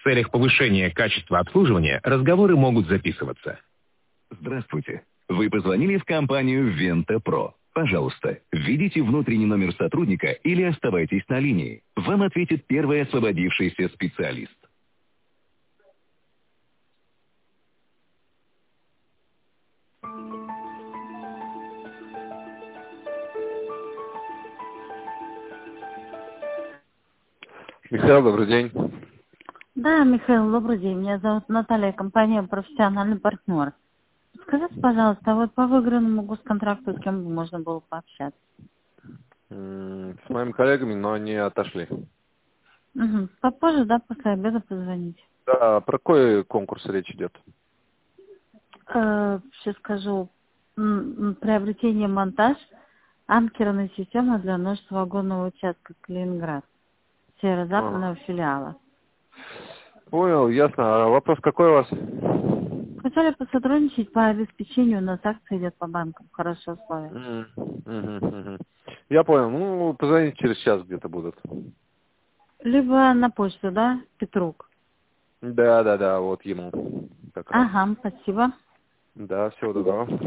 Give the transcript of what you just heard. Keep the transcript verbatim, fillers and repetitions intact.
целях повышения качества обслуживания разговоры могут записываться. Здравствуйте. Вы позвонили в компанию Venta Pro. Пожалуйста, введите внутренний номер сотрудника или оставайтесь на линии. Вам ответит первый освободившийся специалист. Михаил, добрый день. Да, Михаил, добрый день. Меня зовут Наталья, компания «Профессиональный партнер». Скажите, пожалуйста, а вот по выигранному госконтракту с кем бы можно было пообщаться? С моими коллегами, но они отошли. Угу. Попозже, да, после обеда позвоните. Да, про какой конкурс речь идет? Э, сейчас скажу. М, Приобретение монтаж анкерной системы для множества вагонного участка Калининград. Северо-западного Ага. филиала. Понял, ясно. А вопрос какой у вас? Хотели посотрудничать по обеспечению, у нас акция идет по банкам. Хорошие условия. Мгм, мгм, мгм. Я понял. Ну, позвоните через час где-то будут. Либо на почту, да, Петрук? Да, да, да, вот ему как раз. Ага, спасибо. Да, всего доброго.